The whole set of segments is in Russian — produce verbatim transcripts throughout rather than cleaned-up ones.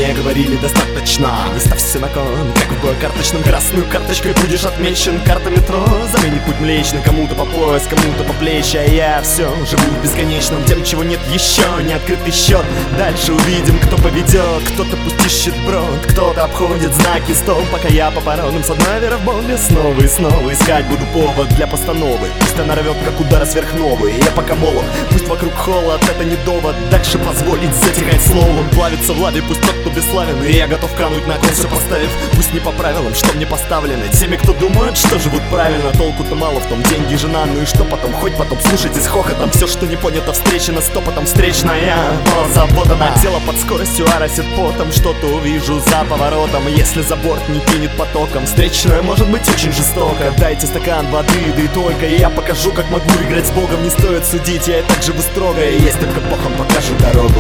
мне говорили достаточно. Не ставь все на кон, как в бою карточном. Красную карточкой будешь отмечен. Карта метро заменит путь млечный. Кому-то по пояс, кому-то по плечи. А я все живу в бесконечном. Тем, чего нет еще, не открытый счет. Дальше увидим, кто поведет. Кто-то пусть ищет брод, кто-то обходит знаки стоп. Пока я по порогам с одной веры в бомбе. Снова и снова искать буду повод для постановы. Пусть она рвет, как удара сверхновой. Я пока молод, пусть вокруг холод, это не довод. Дальше позволить затихать словом. Плавится в лаве, пусть тот, кто бесславен. И я готов кануть на кон, все поставив. Пусть не по правилам, что мне поставлены. Теми, кто думает, что живут правильно. Толку-то мало в том, деньги, жена. Ну и что потом, хоть потом слушайте с хохотом. Все, что не понято, встречено стопотом. Встречная заботана, тело под скоростью оросит потом. Что-то увижу за поворотом, если за борт не кинет потоком. Встречная может быть очень жестоко. Дайте стакан воды, да и только. И я покажу, как могу играть с Богом. Не стоит судить, я и так живу строго. И есть только Бог, он покажет дорогу.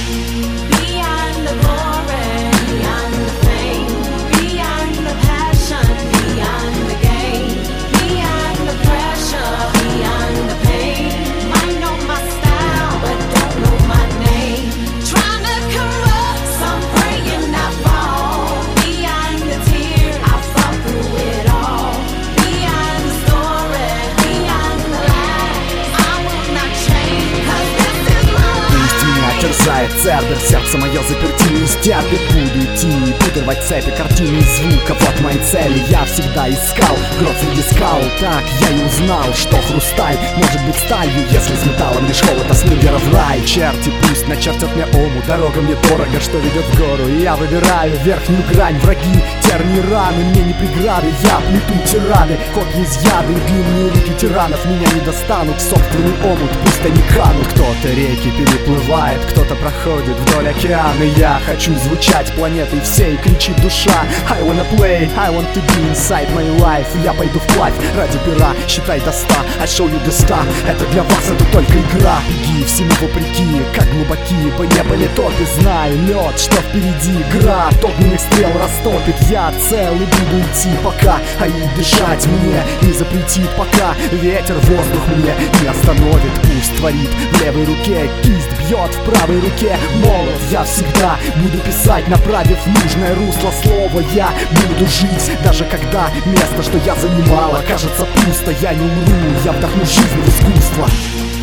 Терзает цербер, сердце мое заперти не стерпит. Буду идти, буду рвать цепи, картины звука. Вот мои цели, я всегда искал грот среди скал. Так я и узнал, что хрусталь может быть сталью, если с металлом лишь холод, а с ним в рай. Черти пусть начертят мне ому, дорога мне дорого, что ведет в гору. И я выбираю верхнюю грань, враги, терни, раны, мне не преграды. Я плету тираны, копья изъяды, и длинные руки тиранов меня не достанут. Собственный омут, пусть они канут. Кто-то реки переплывает, кто-то проходит вдоль океана. Я хочу звучать планетой всей, кричит душа. I wanna play, I want to be inside my life. Я пойду вплавь ради пера, считай до ста. I show you the star, это для вас, это только игра. Беги всему вопреки, как глубоки по небо не топи. Знай, лед, что впереди игра, огненных стрел растопит. Я цел и буду идти пока, а и дышать мне не запретит пока. Ветер воздух мне не остановит, пусть творит в левой руке, кисть бьет в правой руке молот. Я всегда буду писать, направив в нужное русло слова. Я буду жить, даже когда место, что я занимала, кажется пусто. Я не умру, я вдохну жизнь в искусство.